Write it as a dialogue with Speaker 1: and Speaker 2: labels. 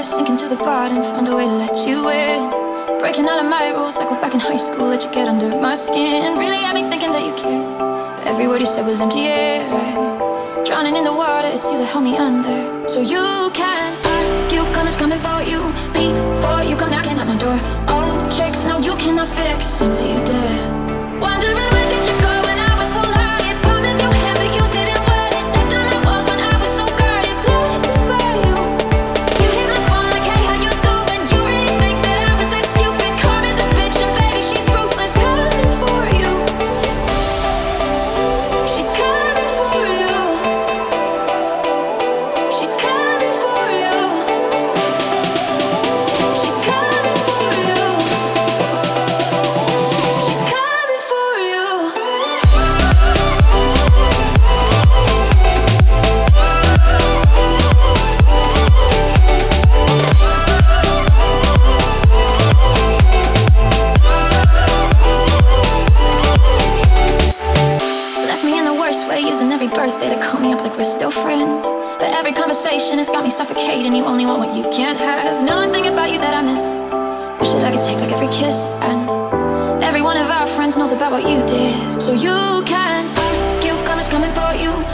Speaker 1: sink into the bottom, found a way to let you in. Breaking out of my rules like we're back in high school, let you get under my skin. Really had me thinking that you cared, but every word you said was empty air. I'm drowning in the water, it's you that held me under. So you can't argue, karma's coming for you before you come knocking at my door. Old tricks, no you cannot fix, things that you did. Wondering where did you go when I was wholehearted? Palm of your hand, but you didn't want it. Let down my walls when I was so guarded, blinded by you. You hit my phone like, hey, how you doing? You really think that I was that stupid? Karma's a bitch and baby, she's ruthless. Coming for you. She's coming for you. She's coming for you. She's coming for you. She's coming for you. Left me in the worst way, using every birthday to call me up like we're still friends. But every conversation has got me suffocating. You only want what you can't have. Now one thing about you that I miss, wish that I could take back every kiss. And every one of our friends knows about what you did. So you can't argue, karma's coming for you